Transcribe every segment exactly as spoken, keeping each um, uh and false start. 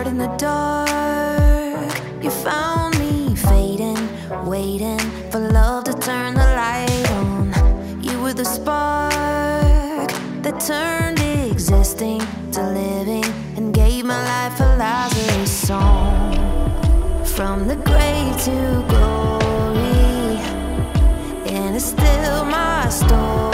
in the dark. You found me fading, waiting for love to turn the light on. You were the spark that turned existing to living and gave my life a Lazarus song. From the grave to glory, and it's still my story.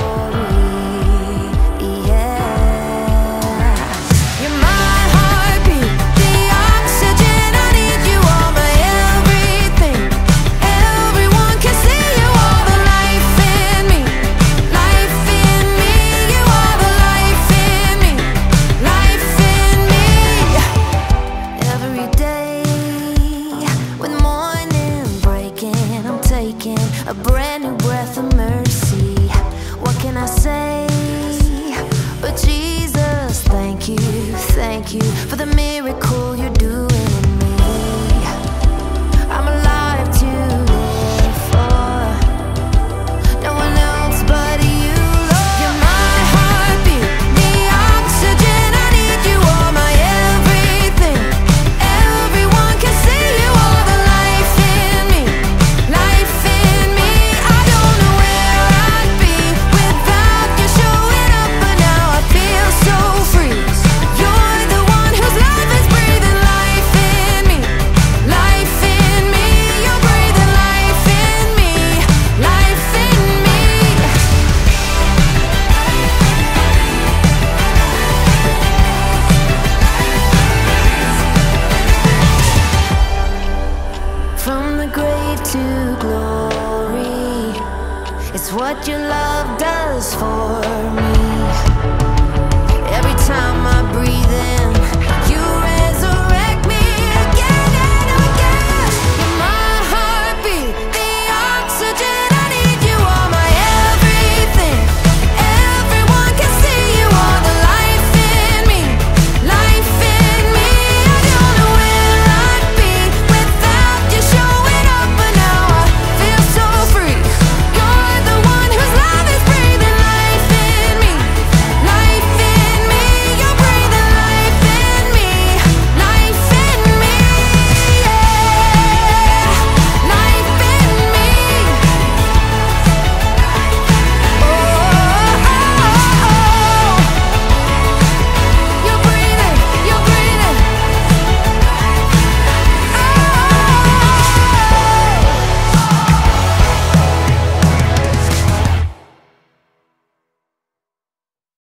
A brand new breath of mercy. What can I say? But Jesus, thank you, thank you for the miracle you're doing in me. I'm alive to live for no one else but you, Lord. You're my heartbeat, the oxygen I need. You are my everything. Everyone can see you are the life in me, life in me. From the grave to glory, it's what your love does for me. Every time I breathe